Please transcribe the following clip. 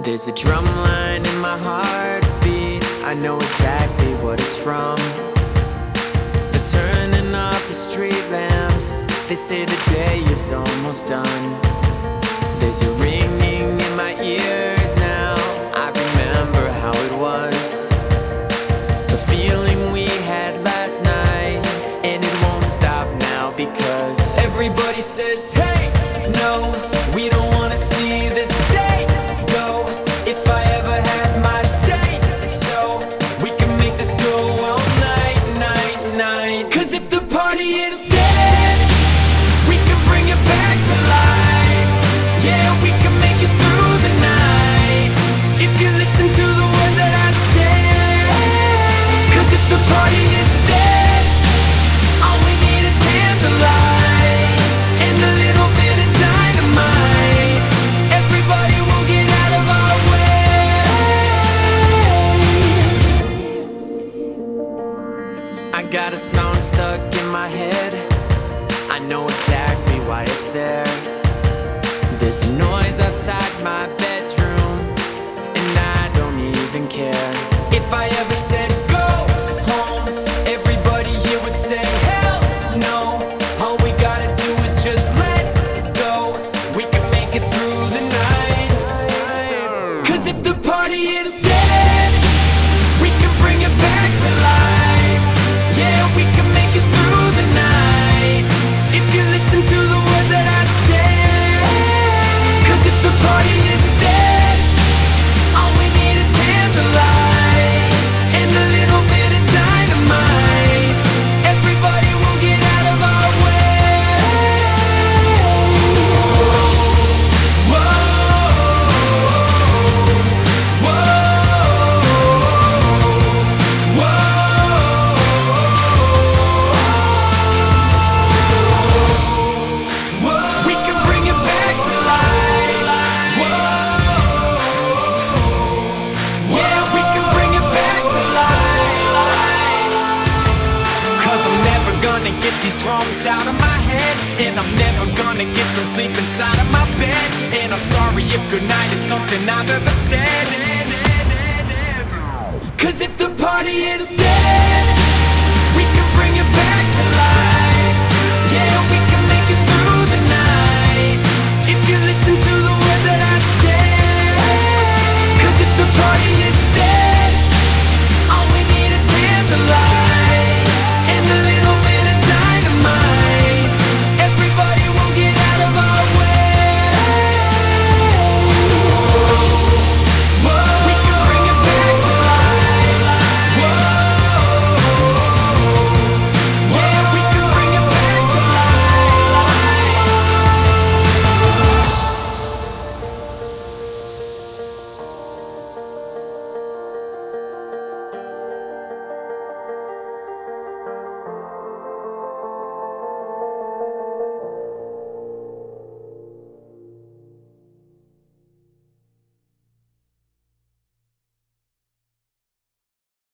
There's a drum line in my heartbeat, I know exactly what it's from. The turning off the street lamps, they say the day is almost done. There's a ringing in my ears now, I remember how it was. The feeling we had last night, and it won't stop now because everybody says, hey, no, we don't wanna see this day go. If I ever had my say, so we can make this go all night, night, night. Cause if the party is dead, we can bring it back to life. Yeah, we can make it through the night if you listen to the words that I say. Cause if the party is dead, all we need is candlelight and a little bit of dynamite. Everybody will get out of our way. I got a song stuck in my head, I know exactly why it's there. There's a noise outside my bedroom, and I don't even care. If I ever said go home, everybody here would say hell no. All we gotta do is just let go, we can make it through the night. Cause if the party is dead, we can bring it back to life. Yeah, we can make it through the night if you listen to the words that I say. Cause if the party is dead, all we need is candlelight and a little bit of dynamite. Everybody will get out of our way. Whoa, whoa, whoa. We can bring it back to life. Yeah, we can bring it back to life. Cause I'm never gonna get these drums out of my head, and I'm never gonna get some sleep inside of my bed. And I'm sorry if goodnight is something I've ever said. Cause if the party is dead,